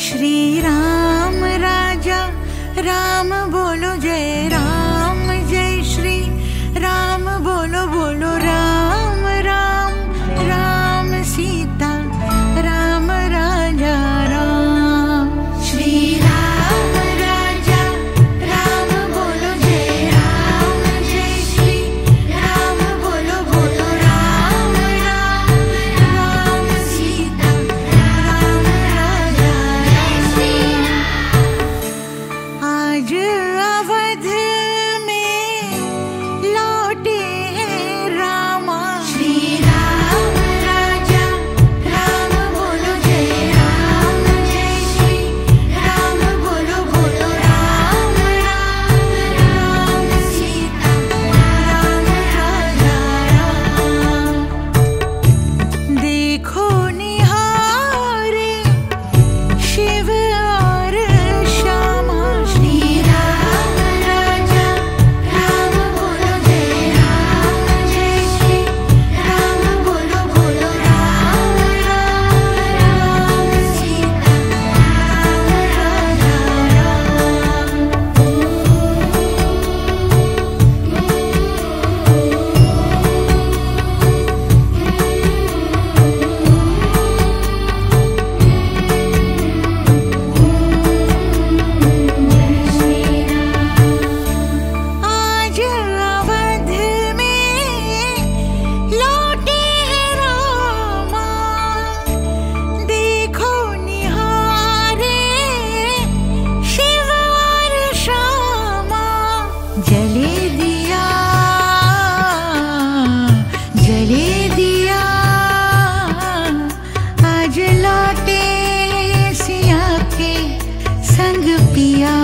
श्री राम राजा राम बोलो जय राम, जय श्री राम बोलो बोलो राम राम। राम सीता राम राजा राम। श्री राम राजा राम बोलो जय राम, जय श्री राम बोलो बोलो राम राम। राम सीता राम राजा राम। आज अवध में लौटे हैं रामा। श्री राम राजा राम बोलो जय राम, जय श्री राम बोलो बोलो राम राम। राम सीता राम राजा राम। देखो निहारे शिव और श्यामा। श्री राम राजा राम बोलो जय राम, जय श्री राम बोलो बोलो राम राम। राम सीता राम राजा आज अवध में लौटे हैं रामा। देखो निहारे शिव और श्यामा। जले दिया आज लौटे सिया के संग पिया।